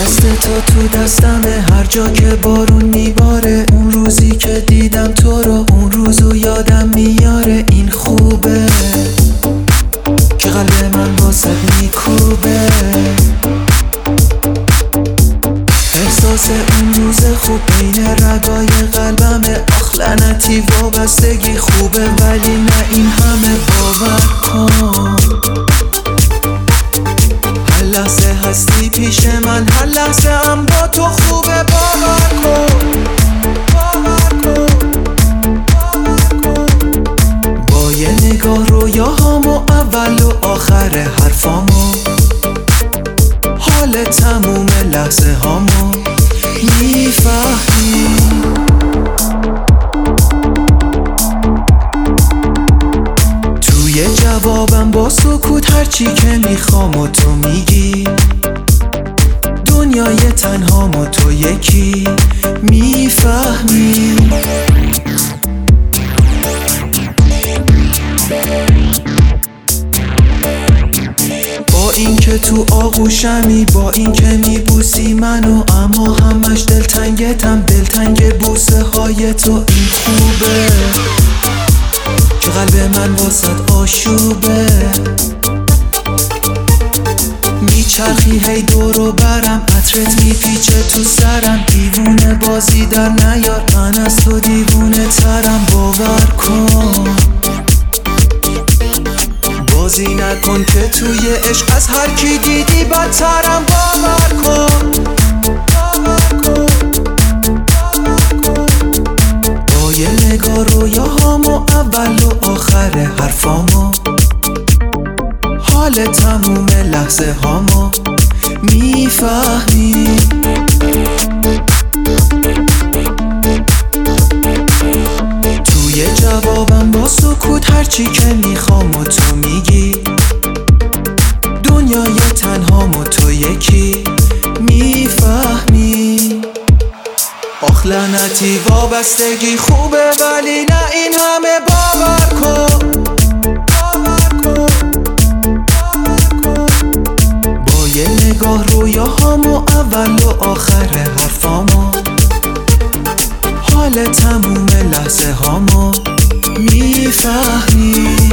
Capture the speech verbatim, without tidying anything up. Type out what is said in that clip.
دست تو تو دستمه، هر جا که بارون میباره. اون روزی که دیدم تو رو، اون روزو یادم میاره. این خوبه که قلب من واسه میکوبه، احساس اون روز خوب بین رگای قلبمه. آخ لعنتی وابستگی خوبه، ولی نه این همه. باور کن هر لحظه هستی پیش من، هر لحظه هم با تو خوبه. باور کن باور کن باور کن. با یه نگاه رویاهامو، اول و آخر حرفامو، حال تموم لحظه هامو میفهمی. توی جوابم با سکوت هرچی که میخوام و تو میگی. دنیای تنهام و تو یکی میفهمی. با این که تو آغوشمی، با این که میبوسی منو، اما همش دلتنگتم، دلتنگ بوسه های تو. این خوبه که قلب من واسد آشوبه، میچرخی هی دورو برم، عطرت میپیچه تو سرم. دیوونه بازی در نیار، من از تو دیوونه ترم. باور کن بازی نکن که توی عشق از هر کی دیدی بدترم. باور کن باور کن باور کن. با یه نگاه رویاهامو، اول و آخر حرفامو، حال تموم لحظه هامو میفهمی. توی جوابم با سکوت هرچی که میخوام و تو میگی. دنیای تنهام و تو یکی میفهمی. آخ لعنتی وابستگی خوبه، ولی نه این همه. باور کن باور کن باور کن. با یه نگاه رویاهامو، اول و آخر حرفامو، حال تموم لحظه هامو میفهمی.